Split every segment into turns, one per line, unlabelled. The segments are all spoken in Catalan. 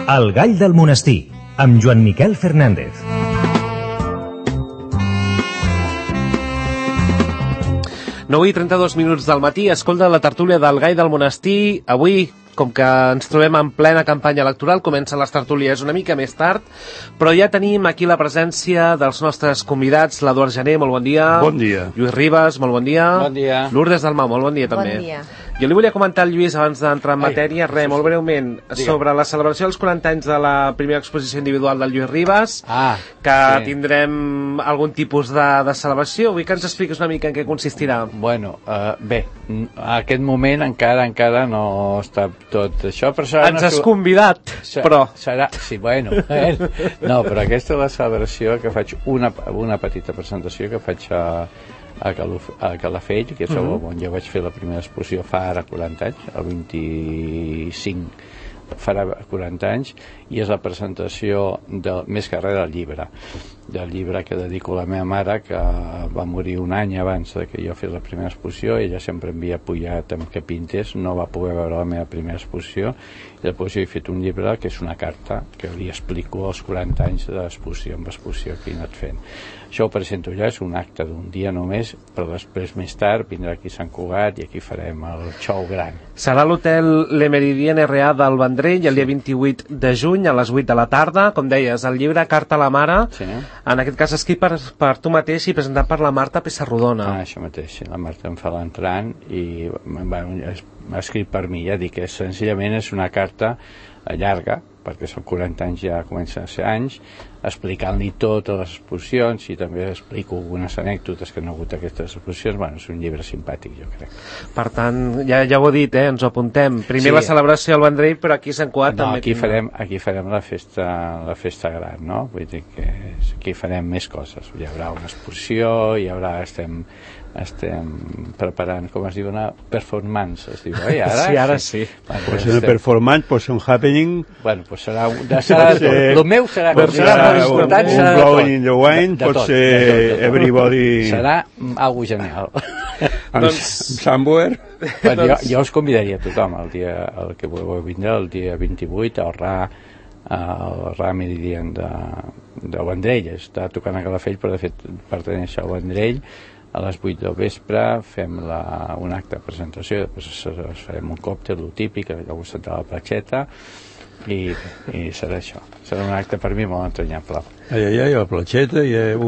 El gall del monestir, amb Joan Miquel Fernández.
Nou i 32 minuts del matí, escolta la tertúlia del gall del monestir. Avui, com que ens trobem en plena campanya electoral, comencen les tertúlies una mica més tard, però ja tenim aquí la presència dels nostres convidats. L'Eduard Jané, molt bon dia.
Bon dia.
Lluís Ribas, molt bon dia.
Bon dia.
Lourdes Dalmau, molt bon dia també.
Bon dia.
Jo li volia comentar al Lluís, abans d'entrar en matèria, molt breument, sobre la celebració dels 40 anys de la primera exposició individual del Lluís Ribas, que tindrem algun tipus de celebració. Vull que ens expliquis una mica en què consistirà.
Bueno, bé, a aquest moment encara no està tot això, però serà...
Ens has convidat, però...
Serà, sí, bueno, no, però aquesta és la celebració que faig, una petita presentació que faig a Calafell, que és on jo vaig fer la primera exposició fa ara 40 anys, el 25 farà 40 anys, i és la presentació més que res del llibre que dedico a la meva mare, que va morir un any abans que jo fes la primera exposició. Ella sempre em havia apujat amb que pintés, no va poder veure la meva primera exposició, i després he fet un llibre que és una carta que li explico els 40 anys d'exposició, amb l'exposició que he anat fent. Això ho presento ja, és un acte d'un dia només, però després més tard vindrà aquí a Sant Cugat i aquí farem el show gran.
Serà a l'hotel Le Meridien R.A. del Vendrell el dia 28 de juny a les 8 de la tarda. Com deies, el llibre Carta a la Mare, en aquest cas escrit per tu mateix i presentat per la Marta Pessarrodona.
Això mateix, la Marta em fa l'entrant i m'ha escrit per mi, ja dic que senzillament és una carta llarga, perquè són 40 anys, ja comencen a ser anys, explicant-li totes les exposicions, i també explico algunes anècdotes que han hagut aquestes exposicions. Bueno, és un llibre simpàtic, jo crec.
Per tant, ja ho he dit, ens ho apuntem. Primer la celebració al Vendrell, però aquí a Sant Cugat també.
Aquí farem la festa gran, no? Vull dir que aquí farem més coses. Hi haurà una exposició, estem preparant, com es diu, una performance, es diu, ara?
Sí, ara sí.
Pot ser una performance, pot ser un happening.
Bueno, pues serà el meu serà
un blowing in the wind, pot ser everybody...
Serà algo genial.
Somewhere.
Jo us convidaria a tothom el que vulgueu vindre, el dia 28, al RA Meridien de Vendrell. Està tocant a Calafell, però de fet pertaneix al Vendrell. A les 8 del vespre fem un acte de presentació, després farem un còctel, el típic, al costat de la platxeta, i serà això. Serà un acte per mi molt entranyable.
La platxeta,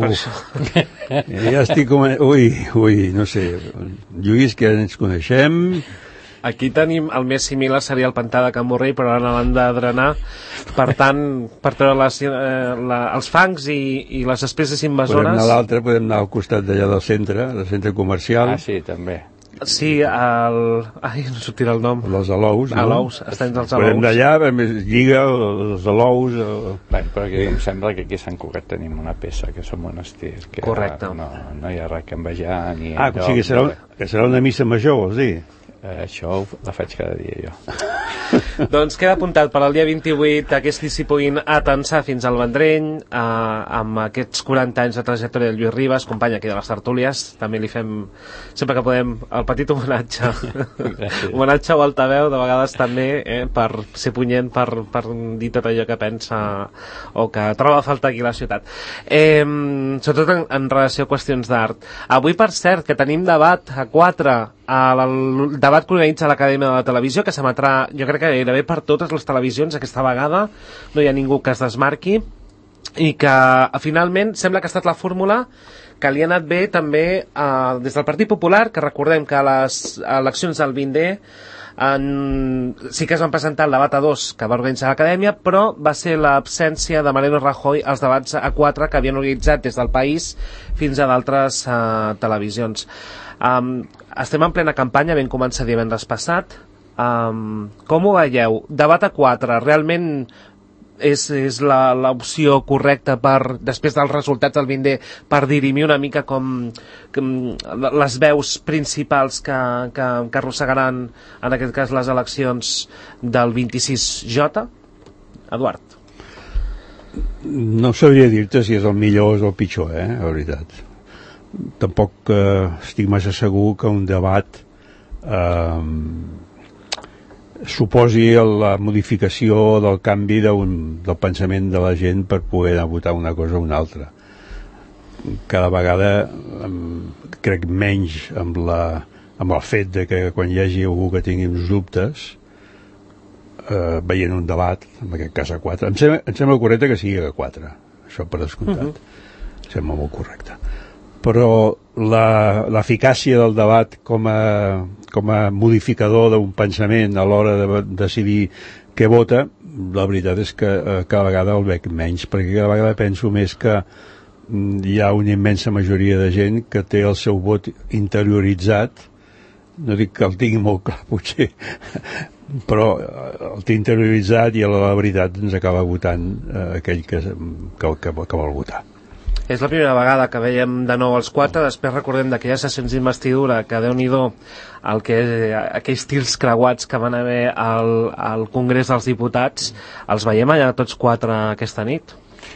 ja estic com... Ui, no sé, Lluís, que ens coneixem...
Aquí tenim el més similar seria el pantà de Can Borrell, però ara l'han de drenar, per tant, per treure els fangs i les espècies invasores.
Podem anar a l'altre, podem anar al costat d'allà del centre comercial.
Sí, també.
Sí, ai, no sortirà el nom.
Els alous, no?
Alous, estem dels alous.
Podem d'allà, lliga els alous...
Bé, però aquí em sembla que aquí a Sant Cugat tenim una peça, que som monestir, que
correcte.
No hi ha res que envejar ni...
O sigui que serà una missa major, vols dir?
Això la faig cada dia jo.
Doncs queda apuntat per al dia 28 aquests s'hi puguin atensar fins al Vendrell, amb aquests 40 anys de trajectòria del Lluís Ribas, company aquí de les tertúlies. També li fem, sempre que podem, el petit homenatge. Homenatge o altaveu, de vegades també, per ser punyent, per dir tot allò que pensa o que troba a falta aquí a la ciutat. Sobretot en relació a qüestions d'art. Avui, per cert, que tenim debat a 4, el debat que organitza l'Acadèmia de la Televisió, que s'emetrà, jo crec que gairebé per totes les televisions aquesta vegada, no hi ha ningú que es desmarqui, i que finalment sembla que ha estat la fórmula que li ha anat bé també des del Partit Popular, que recordem que a les eleccions del 20D sí que es van presentar el debat a 2 que va organitzar l'Acadèmia, però va ser l'absència de Mariano Rajoy als debats a 4 que havien organitzat des del País fins a d'altres televisions. Estem en plena campanya, vam començar divendres passat. Com ho veieu? Debat a 4, realment és l'opció correcta després dels resultats del 20D per dirimir una mica com les veus principals que arrossegaran en aquest cas les eleccions del 26J? Eduard?
No sabria dir-te si és el millor o és el pitjor, la veritat. Tampoc estic massa segur que un debat suposi la modificació del canvi del pensament de la gent per poder anar a votar una cosa o una altra. Cada vegada crec menys amb el fet de que quan hi hagi algú que tingui uns dubtes veient un debat, en aquest cas a 4, em sembla correcte que sigui a 4, això per descomptat. Em sembla molt correcte. Però l'eficàcia del debat com a modificador d'un pensament a l'hora de decidir què vota, la veritat és que cada vegada el veig menys, perquè cada vegada penso més que hi ha una immensa majoria de gent que té el seu vot interioritzat, no dic que el tingui molt clar potser, però el té interioritzat i a la veritat ens acaba votant aquell que vol votar.
És la primera vegada que veiem de nou els 4, després recordem d'aquelles sessions d'investidura que Déu-n'hi-do aquells tirs creuats que van haver al Congrés dels Diputats, els veiem allà tots 4 aquesta nit.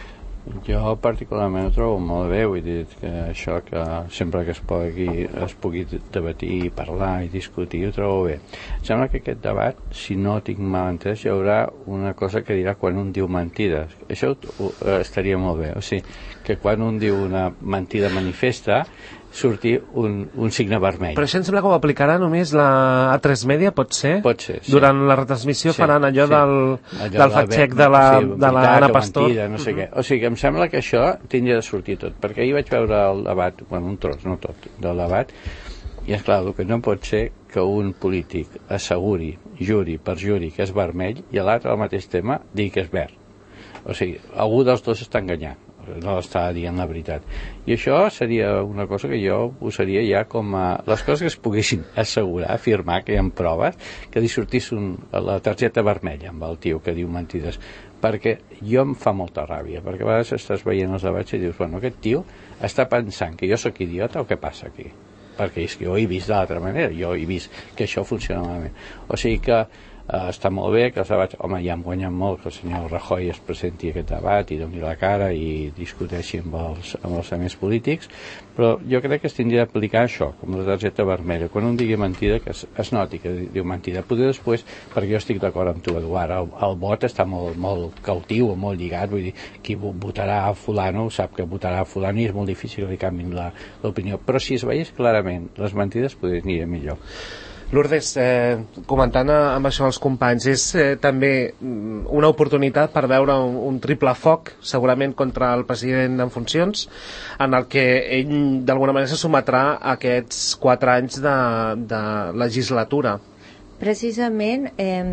Jo particularment ho trobo molt bé, vull dir que això que sempre que es pugui debatir, parlar i discutir, ho trobo bé. Em sembla que aquest debat, si no tinc mal entès, hi haurà una cosa que dirà quan un diu mentides. Això estaria molt bé, o sigui, que quan un diu una mentida manifesta surti un signe vermell.
Però això em sembla que ho aplicarà només la A3 Media, pot ser?
Pot ser, sí.
Durant la retransmissió faran allò del fact-check de l'Anna Pastor.
Mentida, no sé què. O sigui, em sembla que això tindria de sortir tot, perquè ahir vaig veure el debat, un tros, no tot, del debat, i és clar, el que no pot ser que un polític asseguri, juri per juri, que és vermell, i l'altre al mateix tema digui que és verd. O sigui, algú dels dos està enganyant, no està dient la veritat. I això seria una cosa que jo posaria ja com a les coses que es poguessin assegurar, afirmar que hi ha proves, que li sortís la targeta vermella amb el tio que diu mentides, perquè jo em fa molta ràbia, perquè a vegades estàs veient els debats i dius, bueno, aquest tio està pensant que jo sóc idiota o què passa aquí? Perquè és que jo he vist d'altra manera, jo he vist que això funciona malament. O sigui que està molt bé que els debats, home, ja hem guanyat molt que el senyor Rajoy es presenti a aquest debat i doni la cara i discuteixi amb els altres polítics, però jo crec que es tindria d'aplicar això, com la targeta vermella, quan un digui mentida que es noti que diu mentida. Poder després, perquè jo estic d'acord amb tu, Eduard, el vot està molt cautiu o molt lligat, vull dir, qui votarà a fulano sap que votarà a fulano i és molt difícil que li canviïn l'opinió, però si es veiés clarament les mentides podria aniria millor.
Lourdes, comentant amb això els companys, és també una oportunitat per veure un triple foc, segurament contra el president en funcions, en el que ell d'alguna manera se sometrà a aquests 4 anys de legislatura.
Precisament,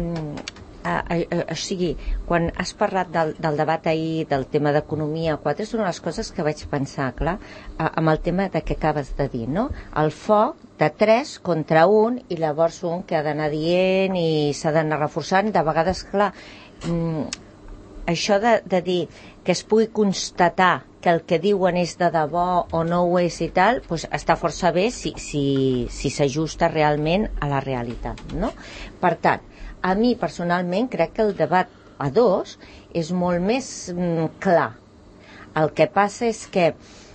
o sigui, quan has parlat del debat ahir, del tema d'economia 4, és una de les coses que vaig pensar, clar, amb el tema de què acabes de dir, no? El foc de 3 contra 1 i llavors un que ha d'anar dient i s'ha d'anar reforçant. De vegades, clar, això de dir que es pugui constatar que el que diuen és de debò o no ho és i tal, doncs està força bé si s'ajusta realment a la realitat, no? Per tant, a mi personalment crec que el debat a 2 és molt més clar. El que passa és que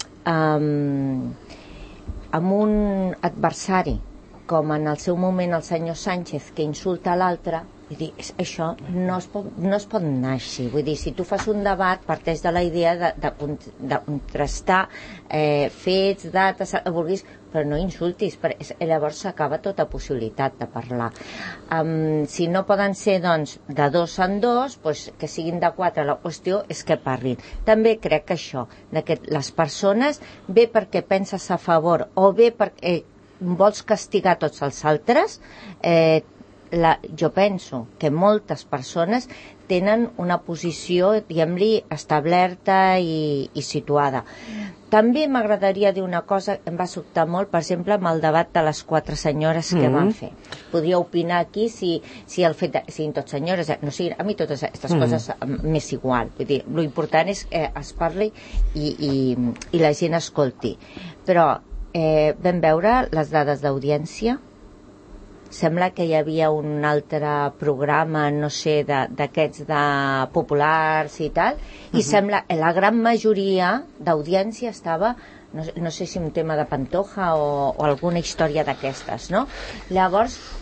amb un adversari com en el seu moment el senyor Sánchez, que insulta l'altre, vull dir, això no es pot anar així. Vull dir, si tu fas un debat, parteix de la idea de contrastar fets, dates, el vulguis, però no insultis, llavors s'acaba tota possibilitat de parlar. Si no poden ser, doncs, de 2 en 2, doncs, que siguin de 4, la qüestió és que parlin. També crec que això, que les persones, bé perquè penses a favor o bé perquè vols castigar tots els altres, jo penso que moltes persones tenen una posició, diguem-li, establerta i situada. També m'agradaria dir una cosa que em va sobtar molt, per exemple, amb el debat de les 4 senyores que van fer. Podria opinar aquí si el fet de siguin tots senyores, no siguin, a mi totes aquestes coses m'és igual. Vull dir, l'important és que es parli i la gent escolti. Però vam veure les dades d'audiència. Sembla que hi havia un altre programa, no sé, d'aquests de populars i tal, i sembla que la gran majoria d'audiència estava, no sé si un tema de Pantoja o alguna història d'aquestes, no? Llavors,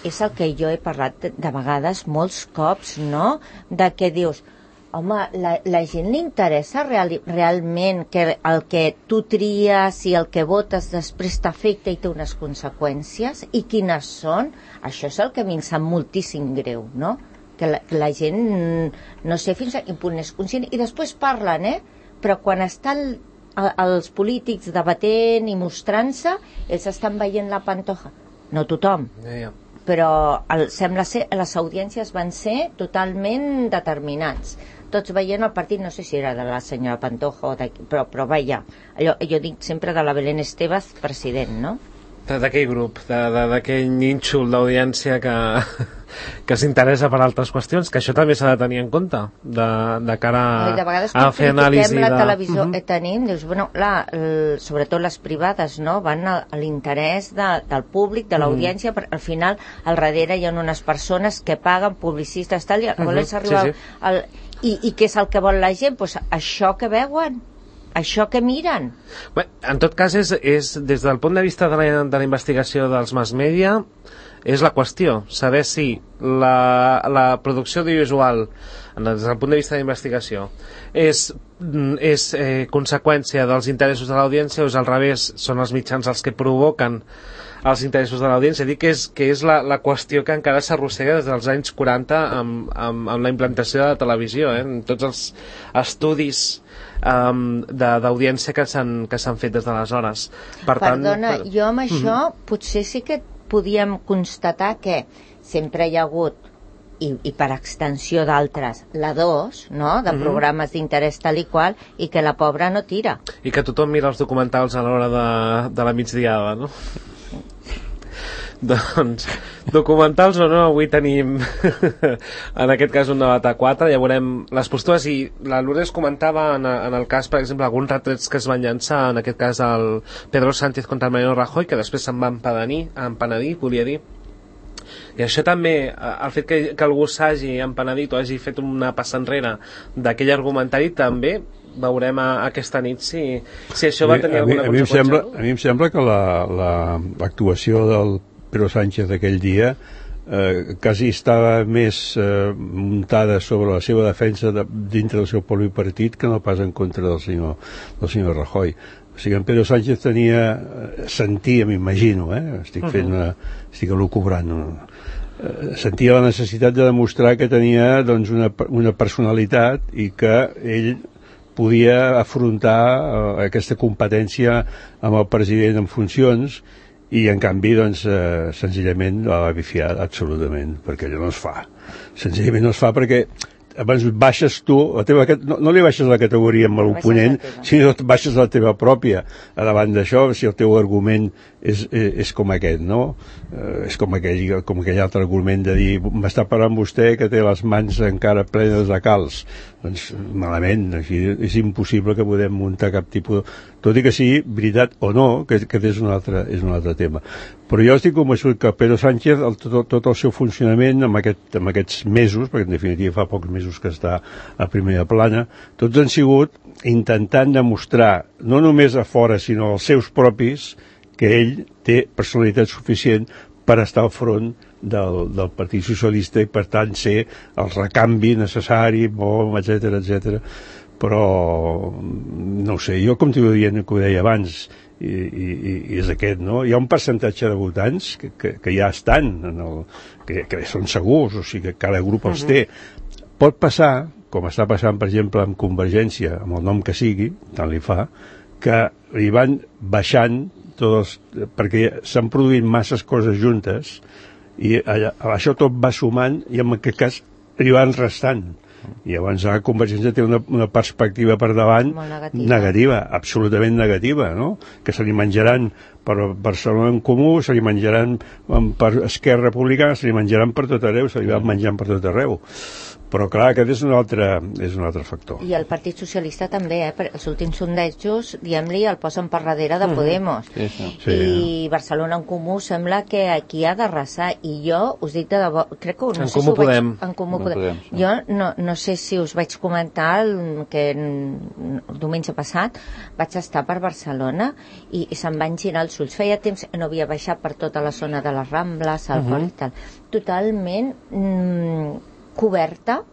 és el que jo he parlat de vegades molts cops, no? De què dius, home, la gent li interessa realment que el que tu tries i el que votes després t'afecta i té unes conseqüències, i quines són? Això és el que a mi em sap moltíssim greu, no? Que la gent no sé fins a quin punt és conscient, i després parlen, però quan estan els polítics debatent i mostrant-se, ells estan veient la pantoja. No tothom, però sembla ser les audiències van ser totalment determinants, tots veient el partit, no sé si era de la senyora Pantoja o però vaja, jo dic sempre de la Belén Estevez president, no?
D'aquell grup, d'aquell nínxol d'audiència que s'interessa per altres qüestions, que això també s'ha de tenir en compte de cara a fer anàlisi
la televisió tenim, dius, bueno, sobretot les privades, no? Van a l'interès del públic, de l'audiència, al final al darrere hi ha unes persones que paguen, publicistes, tal, i volen arribar i què és el que vol la gent? Pues això que veuen, això que miren.
Bé, en tot cas, és des del punt de vista de la investigació dels mass media, és la qüestió, saber si la producció audiovisual, des del punt de vista de investigació, és conseqüència dels interessos de l'audiència o és al revés, són els mitjans els que provoquen els interessos de l'audiència. Dic que és la qüestió que encara s'arrossega des dels anys 40 amb la implantació de la televisió, en tots els estudis d'audiència que s'han fet des d'aleshores.
Perdona, jo amb això potser sí que podíem constatar que sempre hi ha hagut, i per extensió d'altres, la 2, no?, de programes d'interès tal i qual, i que la pobra no tira.
I que tothom mira els documentals a l'hora de la migdiada, no? Doncs, documentals o no, avui tenim en aquest cas un debat a 4, ja veurem les postures, i la Lourdes comentava en el cas, per exemple, alguns retrets que es van llançar, en aquest cas el Pedro Sánchez contra el Mariano Rajoy, que després se'n va empenedir, volia dir. I això també, el fet que algú s'hagi empenedit o hagi fet una passa enrere d'aquell argumentari, també veurem aquesta nit si això va tenir alguna conseqüència.
A mi em sembla que l'actuació del Pedro Sánchez aquell dia quasi estava més muntada sobre la seva defensa dintre del seu propi partit que no pas en contra del senyor Rajoy. O sigui, en Pedro Sánchez sentia, m'imagino, estic elucubrant, sentia la necessitat de demostrar que tenia doncs, una personalitat i que ell podia afrontar aquesta competència amb el president en funcions, i en canvi doncs, senzillament la va bifiar absolutament, perquè allò no es fa, senzillament no es fa, perquè abans baixes tu, no li baixes la categoria amb l'oponent, sinó baixes la teva pròpia a davant d'això, si el teu argument és com aquest, no? És com aquell altre argument de dir, m'està parlant vostè que té les mans encara plenes de calç. Doncs malament, així és impossible que podem muntar cap tipus tot i que sigui veritat o no, que és un altre tema. Però jo estic convençut que Pedro Sánchez, tot el seu funcionament amb aquests mesos, perquè en definitiva fa pocs mesos que està a primera plana, tots han sigut intentant demostrar, no només a fora, sinó als seus propis, que ell té personalitat suficient per estar al front del Partit Socialista i per tant ser el recanvi necessari, etc. Però no ho sé, jo continuo dient que ho deia abans i és aquest, no? Hi ha un percentatge de votants que ja estan que són segurs, o sigui que cada grup els té. Pot passar, com està passant per exemple amb Convergència, amb el nom que sigui, tant li fa, que hi van baixant tots, perquè s'han produït masses coses juntes i això tot va sumant i en aquest cas hi van restant, i llavors la Convergència té una perspectiva per davant negativa, absolutament negativa, no? Que se li menjaran per Barcelona en Comú, se li menjaran per Esquerra Republicana, se li menjaran per tot arreu, se li van menjant per tot arreu. Però clar, aquest és un altre factor.
I el Partit Socialista també, perquè els últims sondejos, diguem-li, el posen per darrere de Podemos. I Barcelona en Comú sembla que aquí ha d'arrasar, i jo us dic de debò, crec que no sé si ho vaig... En Comú Podem. Jo no sé si us vaig comentar que el diumenge passat vaig estar per Barcelona i se'm van girar els els ulls. Feia temps que no havia baixat per tota la zona de les Rambles, al Port i tal. Totalment coberta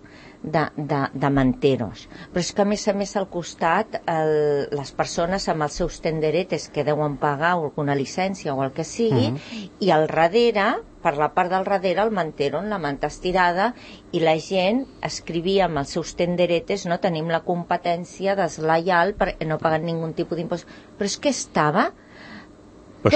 de manteros. Però és que a més al costat les persones amb els seus tenderetes que deuen pagar alguna llicència o el que sigui, i al darrere, per la part del darrere, el mantero amb la manta estirada, i la gent escrivia amb els seus tenderetes: no tenim la competència deslleial perquè no paguen ningú tipus d'impost. Però és que estava
per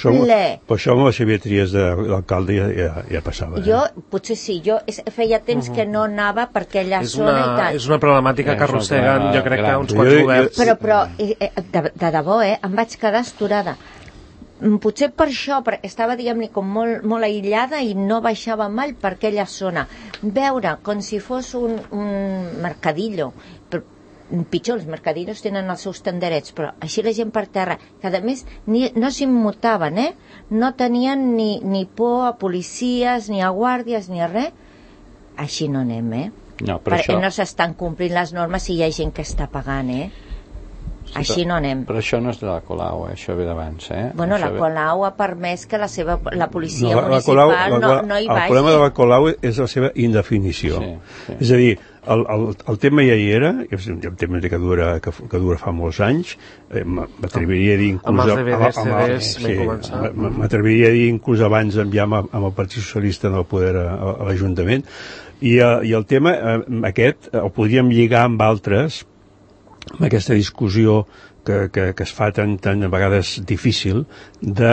això amb les xaviatries de l'alcalde ja passava.
Jo, potser sí, feia temps que no anava per aquella zona i tal.
És una problemàtica que arrosseguen, jo crec que uns quants governs.
Però de debò, em vaig quedar astorada. Potser per això, perquè estava, diguem-ne, com molt aïllada i no baixava mai per aquella zona. Veure com si fos un mercadillo, pitjor, els mercadillos tenen els seus tenderets, però així la gent per terra, que a més no s'immutaven, no tenien ni por a policies, ni a guàrdies, ni a res. Així no anem,
No, però
perquè no s'estan complint les normes i hi ha gent que està pagant,
Sí,
així no anem.
Però això no és de la Colau, això ve d'abans,
Bueno, la Colau ha permès que la policia municipal no hi vagi.
El problema de la Colau és la seva indefinició. Sí. És a dir, el tema ja hi era, és un tema que dura fa molts anys, m'atreviria a dir inclús...
Amb els DVDs, CDs, vam començar.
M'atreviria a dir inclús abans ja amb el Partit Socialista en el poder a l'Ajuntament, i el tema aquest el podríem lligar amb altres, amb aquesta discussió que es fa tan a vegades difícil de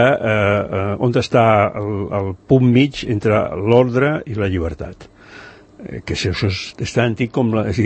on està el punt mig entre l'ordre i la llibertat, que això és tan antic com a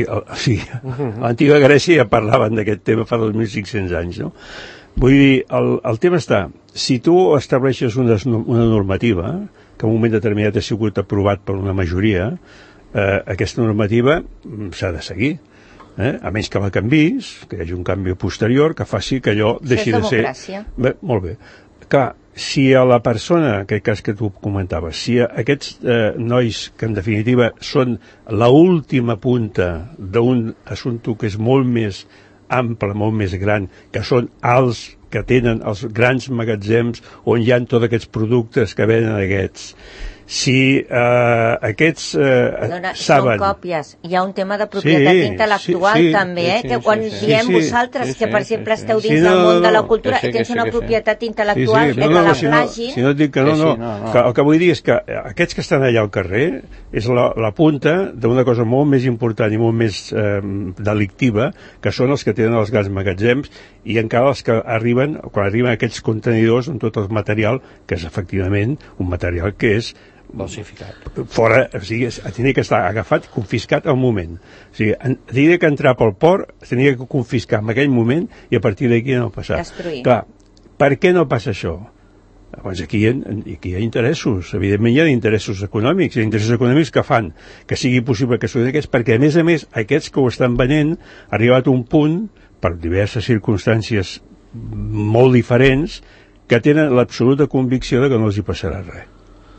l'antiga Grècia ja parlaven d'aquest tema fa 2.500 anys, no? Vull dir, el tema està, si tu estableixes una normativa que en un moment determinat ha sigut aprovat per una majoria, aquesta normativa s'ha de seguir. A menys que la canvis, que hi hagi un canvi posterior que faci que allò deixi de ser... Bé, molt bé. Clar, si a la persona, en aquest cas que tu comentaves, si aquests nois que en definitiva són l'última punta d'un assumpte que és molt més ample, molt més gran, que són els que tenen els grans magatzems on hi ha tots aquests productes que venen aquests, si aquests saben...
Són còpies. Hi ha un tema de propietat intel·lectual també, que quan diem vosaltres que, per exemple, esteu dins del món de la cultura i tens una propietat intel·lectual que la plagin...
Si no et dic que no. El que vull dir és que aquests que estan allà al carrer és la punta d'una cosa molt més important i molt més delictiva, que són els que tenen els grans magatzems, i encara els que quan arriben aquests contenidors amb tot el material, que és efectivament un material que és
falsificat.
Fora, o sigui, tenia que estar agafat i confiscat al moment. O sigui, tenia que entrar pel port, tenia que confiscar en aquell moment i a partir d'aquí no passar.
Destruir.
Clar, per què no passa això? Doncs aquí hi ha interessos, evidentment hi ha interessos econòmics, que fan que sigui possible que s'ho d'aquests, perquè a més aquests que ho estan venent ha arribat a un punt, per diverses circumstàncies molt diferents, que tenen l'absoluta convicció de que no els hi passarà res.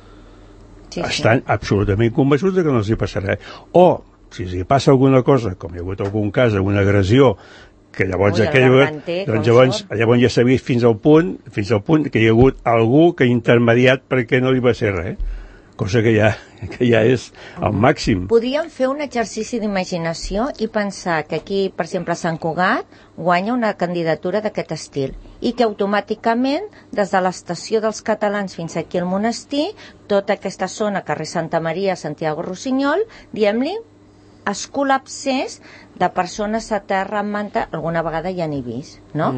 Estan absolutament convençuts de que no els hi passarà res. O, si els hi passa alguna cosa, com hi ha hagut algun cas, alguna agressió, que llavors llavors ja s'ha vist fins al punt que hi ha hagut algú que ha intermediat perquè no li va ser res, cosa que ja és el màxim.
Podríem fer un exercici d'imaginació i pensar que aquí, per exemple, a Sant Cugat guanya una candidatura d'aquest estil i que automàticament, des de l'estació dels Catalans fins aquí al monestir, tota aquesta zona, carrer Santa Maria, Santiago Rossinyol, diem-li, es col·lapsés de persones a terra amb manta, alguna vegada ja n'he vist, no?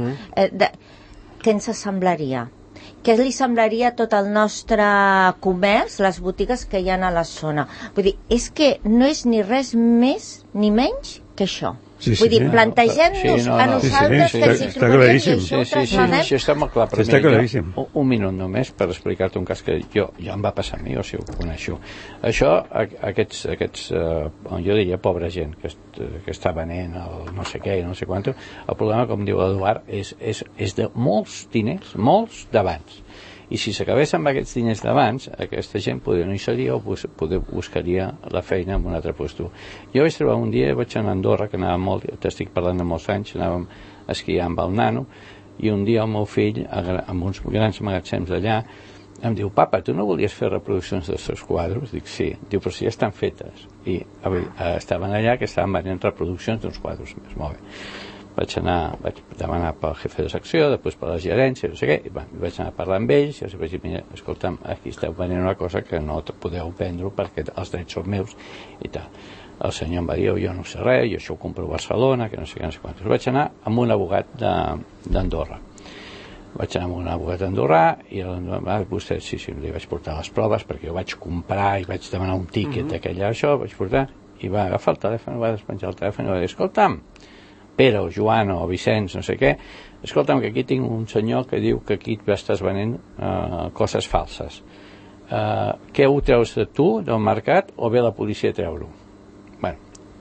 Què ens semblaria? Què li semblaria a tot el nostre comerç, les botigues que hi ha a la zona? Vull dir, és que no és ni res més ni menys que això. Vull dir, plantegem-nos a nosaltres que si trobem i això ho trasladem...
Sí, està molt clar.
Està claríssim.
Un minut només per explicar-te un cas que jo em va passar a mi, o si ho coneixo. Això, aquests jo diria, pobra gent que està venent el no sé què i no sé quant, el problema, com diu l'Eduard, és de molts diners, molts d'abans. I si s'acabés amb aquests diners d'abans, aquesta gent poder no hi seria o poder buscaria la feina en un altre lloc. Jo vaig trobar un dia, vaig anar a Andorra, que anava molt, t'estic parlant de molts anys, anàvem a esquiar amb el nano, I un dia el meu fill, amb uns grans magatzems d'allà, em diu, papa, tu no volies fer reproduccions dels teus quadres? Dic, sí. Diu, però si ja estan fetes. I estaven allà que estaven venent reproduccions d'uns quadres més. Molt bé. Vaig demanar pel jefe de secció, després per la gerència, no sé què, i vaig anar a parlar amb ells, i els vaig dir, mira, escolta'm, aquí esteu venent una cosa que no podeu vendre perquè els drets són meus, i tal. El senyor em va dir, jo no sé res, jo això ho compro a Barcelona, que no sé què, no sé quantos. Vaig anar amb un abogat d'Andorra. Vaig anar amb un abogat d'Andorra, i vostè, sí, li vaig portar les proves, perquè jo vaig comprar i vaig demanar un tíquet d'aquella, això, vaig portar, i va agafar el telèfon, va despenjar el telèfon i va dir, escolta'm, Pere o Joan o Vicenç, no sé què, escolta'm, que aquí tinc un senyor que diu que aquí estàs venent coses falses. Què ho treus de tu, del mercat, o ve la policia a treure-ho? Bueno,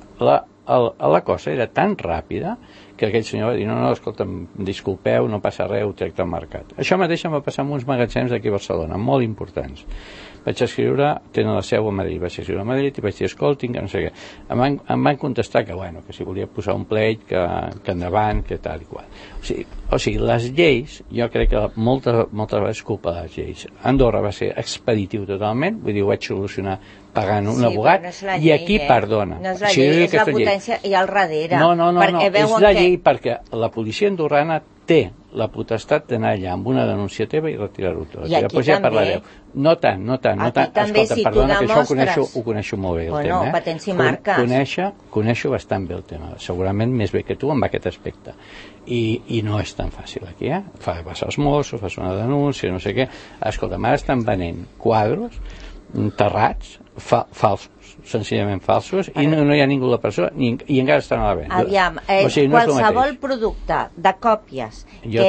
la cosa era tan ràpida que aquell senyor va dir, no, escolta'm, disculpeu, no passa res, ho trec del mercat. Això mateix em va passar amb uns magatzems d'aquí a Barcelona, molt importants. Vaig escriure, tenen la seu a Madrid, vaig escriure a Madrid i vaig dir, escoltin, que no sé què. Em van contestar que, bueno, que si volia posar un pleit, que endavant, que tal i qual. O sigui, les lleis, jo crec que moltes vegades culpa de les lleis. Andorra va ser expeditiu totalment, vull dir, ho vaig solucionar pagant un abogat, i aquí perdona.
No és la llei, és la potència i al darrere.
No, és la llei perquè la policia andorrana té la potestat d'anar allà amb una denúncia teva i retirar-ho tot.
I aquí també.
No tant.
També,
escolta,
si
perdona,
tu
que
demostres...
això ho coneixo molt bé, el tema.
Patents i marques.
Coneixo bastant bé el tema. Segurament més bé que tu amb aquest aspecte. I no és tan fàcil aquí, Vas als Mossos, fas una denúncia, no sé què. Escolta, ara estan venent quadres enterrats, falsos, senzillament falsos, i no hi ha ningú a la persona, i encara estan a la venda.
Aviam, qualsevol producte de còpies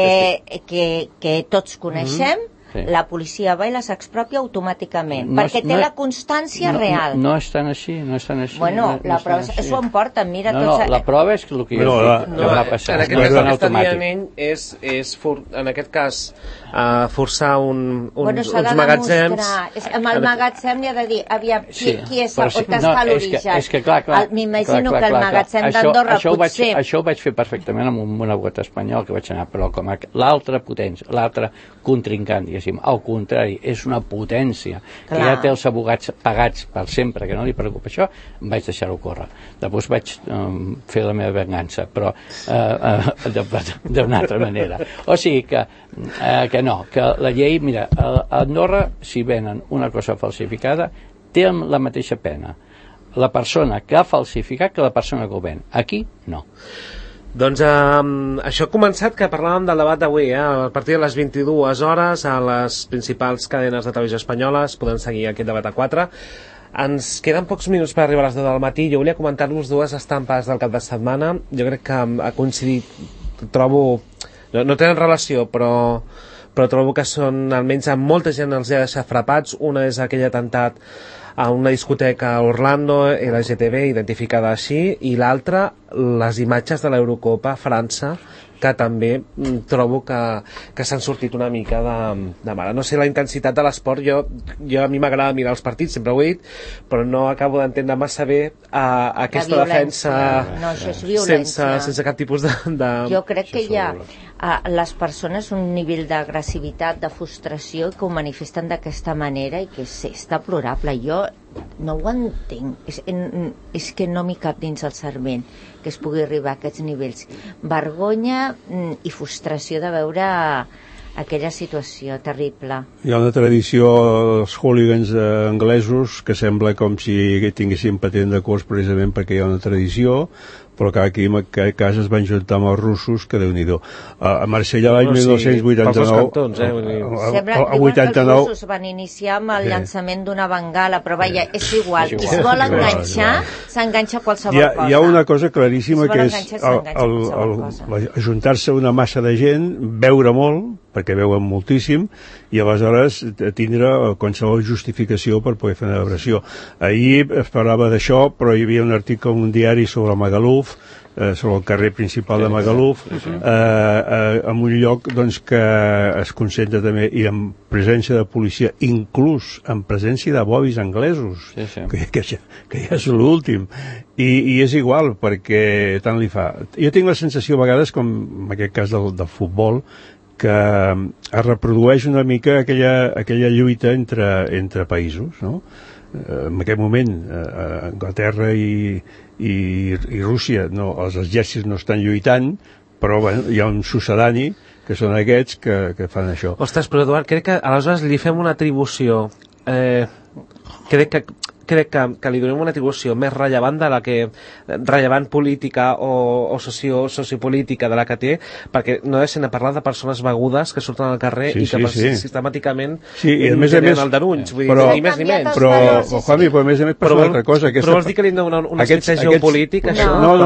que tots coneixem, la policia va i les expropia automàticament, perquè té la constància real.
No és tan així.
Bueno, la prova és això em porta, mira tots...
La prova és el que jo dic, que va passar.
En aquest cas, el que està dient ell és en aquest cas, forçar uns magatzems...
Amb el magatzem li ha de dir, aviam, qui és, on està l'origen?
És que, clar,
m'imagino que el magatzem d'Andorra potser...
Això ho vaig fer perfectament amb un abogat espanyol que vaig anar, però com l'altre potència, l'altre contrincant, al contrari, és una potència que ja té els abogats pagats per sempre, que no li preocupa això, em vaig deixar-ho córrer. Després vaig fer la meva vengança, però d'una altra manera. O sigui que no, que la llei, mira, a Andorra, si venen una cosa falsificada, té la mateixa pena la persona que ha falsificat que la persona que ho ven. Aquí, no.
Doncs això ha començat, que parlàvem del debat d'avui, a partir de les 22 hores a les principals cadenes de televisió espanyoles podem seguir aquest debat a 4. Ens queden pocs minuts per arribar a les 10 del matí. Jo volia comentar-vos dues estampes del cap de setmana. Jo crec que ha coincidit, trobo, no tenen relació, però trobo que són, almenys a molta gent els ha deixat frapats. Una és aquell atemptat a una discoteca a Orlando, LGTB, identificada així, i l'altra, les imatges de l'Eurocopa a França, que també trobo que s'han sortit una mica de mare. No sé la intensitat de l'esport, jo a mi m'agrada mirar els partits, sempre ho he dit, però no acabo d'entendre massa bé aquesta defensa sense cap tipus de...
Jo crec que hi ha les persones un nivell d'agressivitat, de frustració, que ho manifesten d'aquesta manera i que és deplorable. Jo no ho entenc, és que no m'hi cap dins el cervell que es pugui arribar a aquests nivells. Vergonya i frustració de veure aquella situació terrible.
Hi ha una tradició dels hooligans anglesos que sembla com si tinguessin patent de curs precisament perquè hi ha una tradició, però que aquí en aquest cas es van juntar amb els russos, que Déu-n'hi-do. A Marsella l'any 1989...
El 89... Els russos van iniciar amb el llançament d'una bengala, però vaja, és igual, qui es vol enganxar, s'enganxa qualsevol cosa.
Hi ha una cosa claríssima, que és ajuntar-se una massa de gent, beure molt, perquè veuen moltíssim, i aleshores tindre qualsevol justificació per poder fer una agressió. Ahir es parlava d'això, però hi havia un article en un diari sobre Magaluf, sobre el carrer principal de Magaluf, en un lloc doncs, que es concentra també, i amb presència de policia, inclús en presència de bobis anglesos, que ja és l'últim, i és igual, perquè tant li fa. Jo tinc la sensació a vegades, com en aquest cas del futbol, que es reprodueix una mica aquella lluita entre països, no? En aquest moment Anglaterra i Rússia, no, els exèrcits no estan lluitant, però bueno, hi ha un succedani que són aquests que fan això.
Ostres, però Eduard, crec que aleshores li fem una atribució crec que li donem una atribució més rellevant de la que rellevant política o sociopolítica de la que té, perquè no deixen de parlar de persones begudes que surten al carrer i que sistemàticament generen el denunys, vull dir, ni més ni menys.
Però, Juanmi, a més passa una altra cosa.
Però vols dir que li hem de donar un aspecte geopolític, això?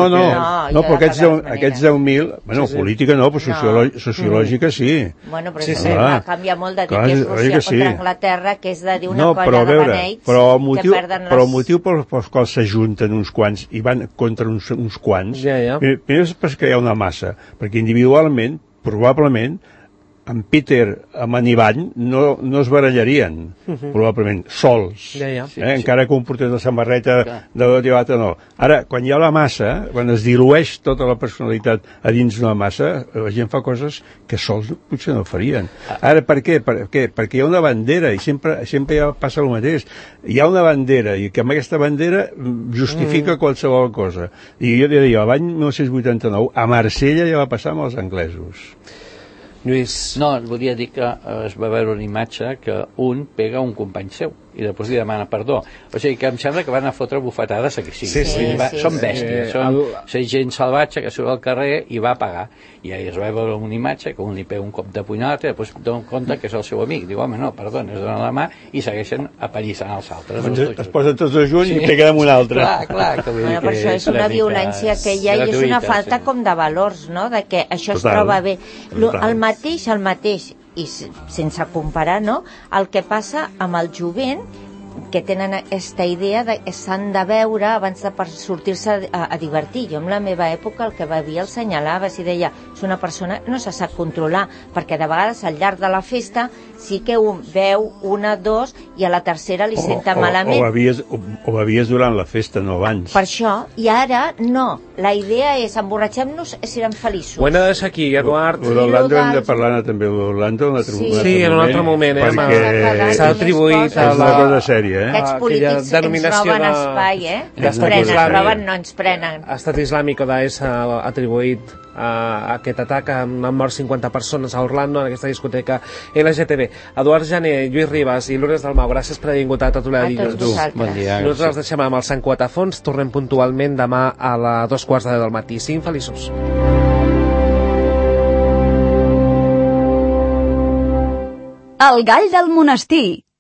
No, però aquests 10.000, bueno, política no, però sociològica sí.
Bueno, però va canviar molt de dir que és Rússia contra Anglaterra, que és de dir una colla de beneits que perden.
Però el motiu pels quals s'ajunten uns quants i van contra uns quants, primer és perquè hi ha una massa, perquè individualment, probablement, en Peter, amb en Ivan, no es barallarien, probablement, sols. Encara que un portés la samarreta de l'altre no. Ara, quan hi ha la massa, quan es dilueix tota la personalitat a dins d'una massa, la gent fa coses que sols potser no farien. Ara, per què? Perquè hi ha una bandera, i sempre ja passa el mateix. Hi ha una bandera, i que amb aquesta bandera justifica qualsevol cosa. I jo diria, l'any 1989, a Marsella ja va passar amb els anglesos.
Lluís.
No, volia dir que es va veure una imatge que un pega un company seu i després li demana perdó. O sigui que em sembla que van a fotre bufetades a qui sigui. Són bèsties, són gent salvatge que surt al carrer i va a pagar. I ahir es va veure una imatge que un li pega un cop de punyal i després dona compte que és el seu amic. Diu, home, no, perdona, es donen la mà i segueixen apallissant els altres.
Es posen tots dos junts i peguen amb un altre.
Clar.
Per això és una violència que hi ha i és una falta com de valors, no?, de que això es troba bé. El mateix, i sense comparar, no?, el que passa amb el jovent, que tenen aquesta idea de que s'han de veure abans de sortir-se a divertir. Jo en la meva època el que bevia el senyalava, si deia, és una persona no se sap controlar, perquè de vegades al llarg de la festa sí que un veu una, dos, i a la tercera li senta malament.
O bevies durant la festa, no abans.
Per això, i ara no. La idea és emborratxem-nos i serem feliços.
Ho hem de deixar aquí, Eduard.
L'Orlando hem de parlar també, l'Orlando
en un altre moment,
perquè
s'ha atribuït
a una cosa sèria.
Aquests polítics ens roben espai, ens prenen.
Estat Islàmic o Daesh ha atribuït aquest atac amb mort 50 persones a Orlando, en aquesta discoteca LGTB. Eduard Jané, Lluís Ribas i Lourdes Dalmau, gràcies per haver vingut a Tot Oleda dilluns.
Bon dia.
Nosaltres els deixem amb el Sant Quatafons, tornem puntualment demà a les 2:15 del matí. Siguin feliços.
El gall del monestir.